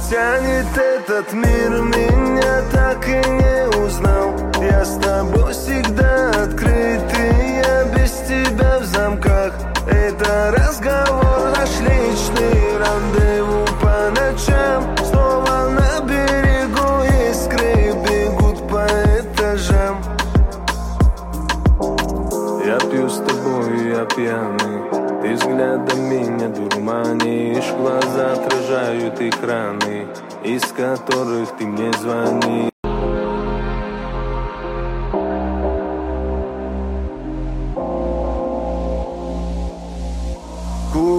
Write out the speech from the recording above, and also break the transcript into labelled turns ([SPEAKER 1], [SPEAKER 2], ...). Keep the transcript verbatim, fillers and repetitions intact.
[SPEAKER 1] тянет этот мир, меня так и не узнал. Я с тобой всегда открытый, я без тебя в замках. Это разговор наш личный, рандеву по ночам. Снова на берегу искры бегут по этажам. Я пью с тобой, я пьяный, ты взглядом меня дурманишь. Глаза отражают экраны, из которых ты мне звонишь.